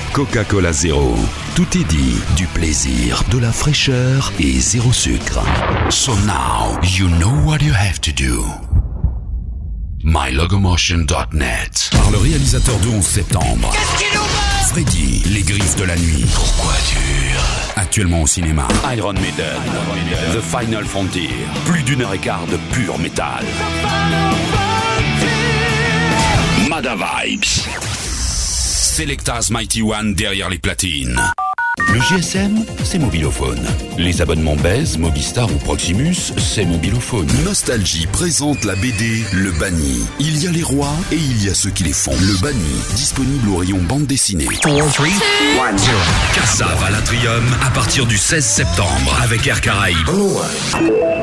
Coca-Cola Zéro. Tout est dit, du plaisir, de la fraîcheur et zéro sucre. So now, you know what you have to do. mylogomotion.net. Par le réalisateur de 11 septembre. Qu'est-ce qu'il nous passe? Freddy, les griffes de la nuit. Pourquoi dur? Actuellement au cinéma. Iron Maiden, The Final Frontier. Plus d'1h15 de pur métal. Mada Vibes. Selecta's Mighty One derrière les platines. Le GSM, c'est mobilophone. Les abonnements Base, Mobistar ou Proximus, c'est mobilophone. Nostalgie présente la BD Le Banni. Il y a les rois et il y a ceux qui les font. Le Banni, disponible au rayon bande dessinée. 4, 3, 2, 1, 0. Cassav à l'Atrium à partir du 16 septembre avec Air Caraïbes.